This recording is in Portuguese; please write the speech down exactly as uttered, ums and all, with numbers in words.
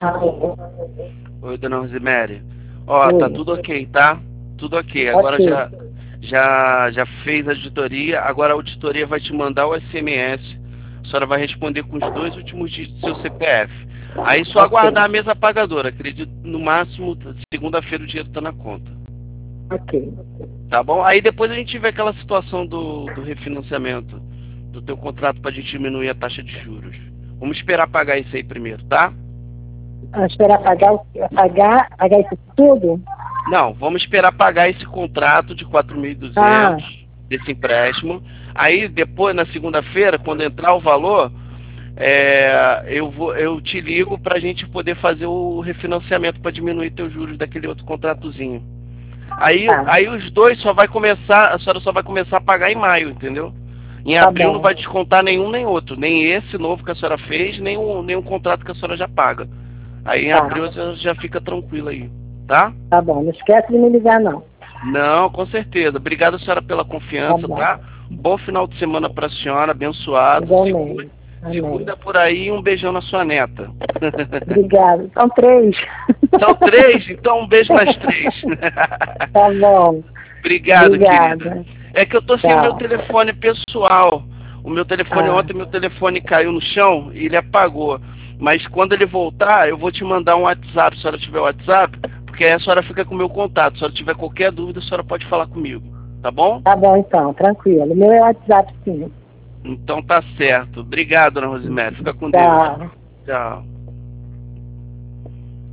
Alô? Oi, dona Rosemary. Ó, tá Oi. tudo ok, tá? Tudo ok. Agora Ok. já, já, já fez a auditoria. Agora a auditoria vai te mandar o S M S. A senhora vai responder com os dois últimos dígitos do seu C P F. Aí só Ok. aguardar a mesa pagadora. Acredito no máximo segunda-feira o dinheiro tá na conta. Ok. Tá bom? Aí depois a gente vê aquela situação do, do refinanciamento do teu contrato pra gente diminuir a taxa de juros. Vamos esperar pagar isso aí primeiro, tá? Ah, esperar pagar, o- pagar, pagar isso tudo? Não, vamos esperar pagar esse contrato de quatro mil e Ah, duzentos desse empréstimo. Aí depois, na segunda-feira, quando entrar o valor, é, eu, vou, eu te ligo para a gente poder fazer o refinanciamento para diminuir teus juros daquele outro contratozinho. Aí, tá. aí os dois só vai começar, a senhora só vai começar a pagar em maio, entendeu? Em Tá abril não bom. vai descontar nenhum nem outro, nem esse novo que a senhora fez, nem o, nem o contrato que a senhora já paga. Aí em Tá. abril a senhora já fica tranquila aí, tá? Tá bom. Não esquece de me ligar, não. Não, com certeza. Obrigado, senhora, pela Tá confiança, bom. tá? Bom final de semana para a senhora, abençoado. Se, cu- Igualmente. se Amém. cuida por aí e um beijão na sua neta. Obrigada. São três. São três? Então um beijo nas três. Tá bom. Obrigado, querida. Obrigada. É que eu tô sem o meu Tchau. telefone pessoal. O meu telefone Ah, ontem, meu telefone caiu no chão e ele apagou. Mas quando ele voltar, eu vou te mandar um WhatsApp, se a senhora tiver WhatsApp, porque aí a senhora fica com o meu contato. Se a senhora tiver qualquer dúvida, a senhora pode falar comigo. Tá bom? tá bom, então. Tranquilo. O meu é WhatsApp, sim. Então tá certo. Obrigado, dona Rosemary. Fica com Deus. Tchau. Tchau.